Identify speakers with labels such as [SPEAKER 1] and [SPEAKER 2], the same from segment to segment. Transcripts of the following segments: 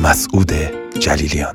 [SPEAKER 1] مسعود جلیلیان.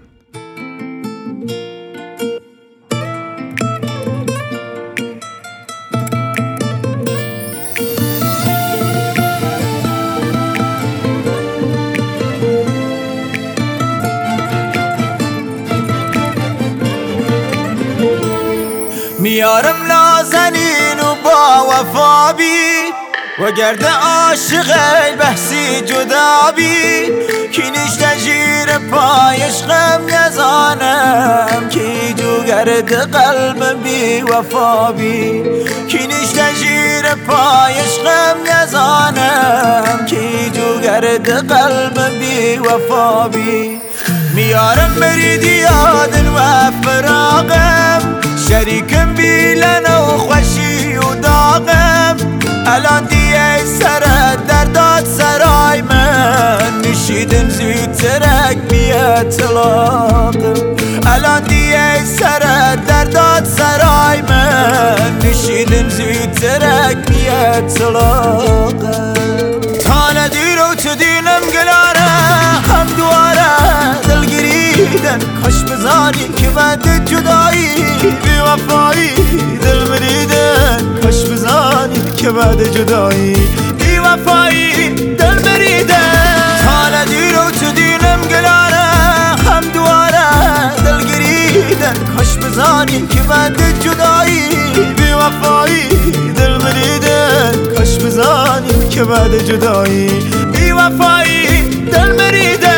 [SPEAKER 2] میارم نازنین و با وفا بی و گرد عاشق بحثی جدا بی کینیش تجیر پایش غم نزانم کی جو گرد قلب بی وفا بی کینیش تجیر پایش غم نزانم کی جو گرد قلب بی وفا بی میارم برید یادن و فراغم شریکم بیلن و خوشی و داغم الان دیگه سر درداد سرای من نشیدن زودترک بیاد طلاقم الان دیگه سر درداد سرای من نشیدن زودترک بیاد طلاقم تا ندیر و تو دینم گلاره هم دواره دلگیریدن کاش بزانی که بعد جدایی بی وفایی دل مریدن کاش بزانی که بعد جدایی بی وفایی دل مریدن تا ندیر و تو دینم گلاره هم دواره دلگیریدن کاش بزانی که بعد جدایی بی وفایی دل مریدن کاش بزانی که بعد جدایی بی وفایی دل مریدن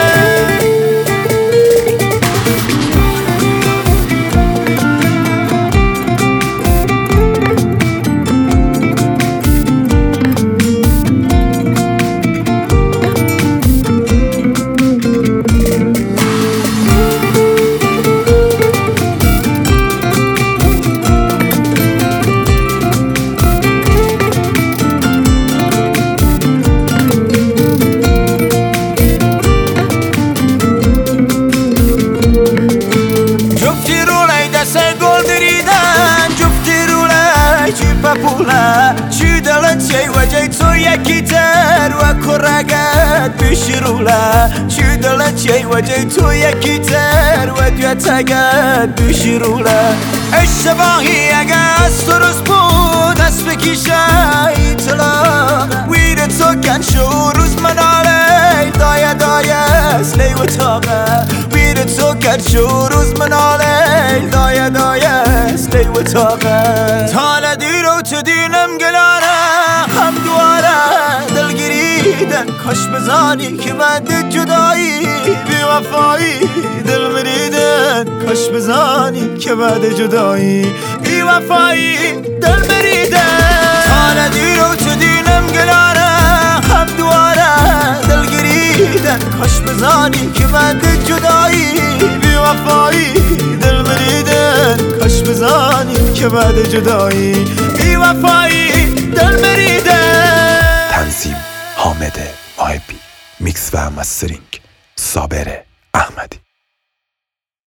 [SPEAKER 2] چی دلت چی وجه تو یکی تر و کرگت بشروله چی دلت چی وجه تو یکی تر و دیتگت بشروله اشتباهی اگه از تو روز بود از بکیشه ایطلاق ویر تو کن شو روز مناله دایه دایه سلی و تاقه ویر تو کن شو روز مناله دایه دایه سلی و تاقه تا ندیر و تو دینم گلاره هم دواره دلگیریدن کاش بزانی که بعد جدایی بی وفایی دل مریدن کاش بزانی که بعد جدایی بی وفایی دل مریدن تا ندیر و تو دینم گلاره هم دواره دلگیریدن کاش بزانی که بعد جدایی بی وفایی دل مریدن کاش بزانی که بعد جدایی بی وفایی دل مریدن.
[SPEAKER 1] تنظیم حامد محبی، میکس و مسترینگ صابر احمدی.